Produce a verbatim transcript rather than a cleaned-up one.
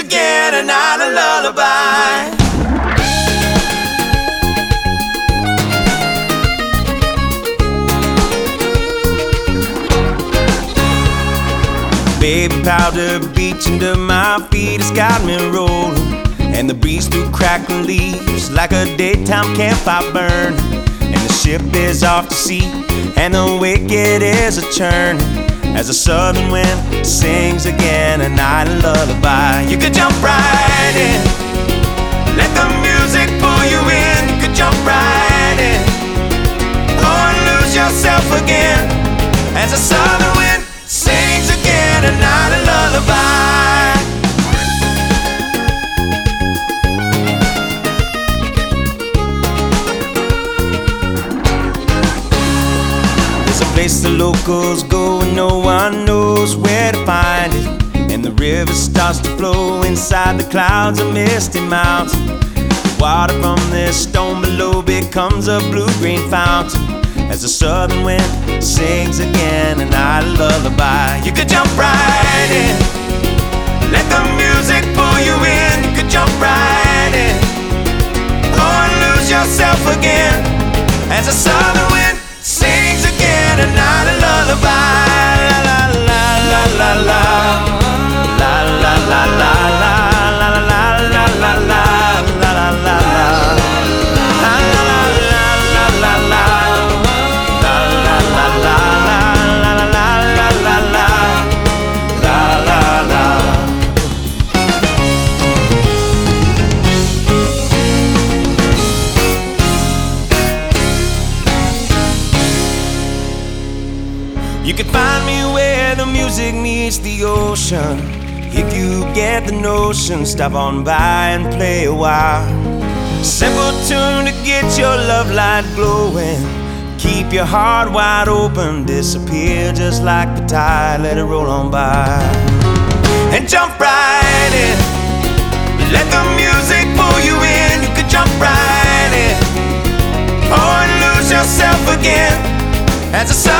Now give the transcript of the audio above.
again and not a lullaby. Baby powder beach under my feet has got me rolling, and the breeze through crackling leaves like a daytime campfire burn. And the ship is off to sea, and the wicked is a churn, as the southern wind sings again a night lullaby. You could jump right in, let the music pull you in. You could jump right in, or lose yourself again, as the southern wind sings again a night lullaby. Place the locals go and no one knows where to find it, and the river starts to flow inside the clouds of misty mountain. The water from this stone below becomes a blue-green fountain, as the southern wind sings again a night lullaby. You could jump right in, let the music pull you in. You could jump right in, or lose yourself again, as the southern wind sings again a night a lullaby. La la la la la la la la la la la la la la la la la la la. You can find me where the music meets the ocean. If you get the notion, stop on by and play a while. Simple tune to get your love light glowing. Keep your heart wide open, disappear just like the tide, let it roll on by. And jump right in, let the music pull you in. You could jump right in, or lose yourself again, as the sun